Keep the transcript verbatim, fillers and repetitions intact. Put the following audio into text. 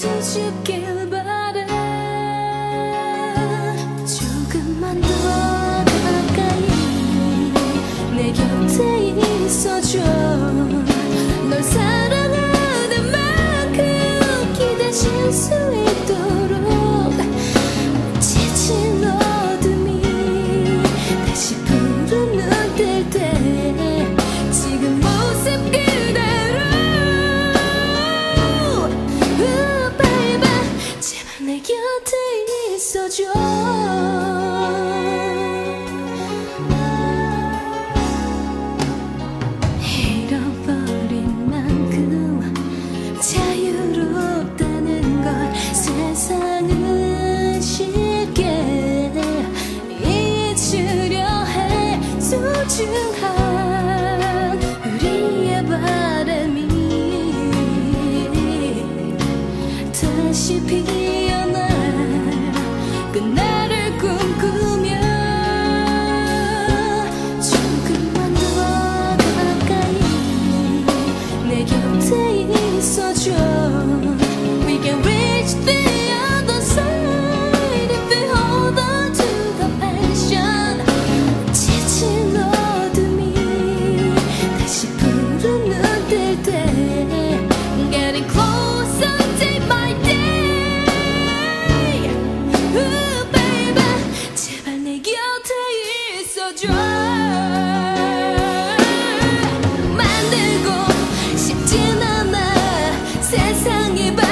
있어주길 바래. 조금만 더 가까이 내 곁에 있어줘. 널 사랑하는 만큼 기대실 수 있도록 지친 어둠이 다시 푸른 눈 뜰 때 지금 모습 그대로 oh, baby 제발 내 곁에 있어줘. 세상은 쉽게 잊으려 해. 소중한 우리의 바람이 다시 피어나 그날을 꿈꾸며 조금만 더 가까이 내 곁에 있어줘. We can reach the getting closer day by day. Ooh, baby, 제발 내 곁에 있어줘. 만들고 싶진 않아 세상이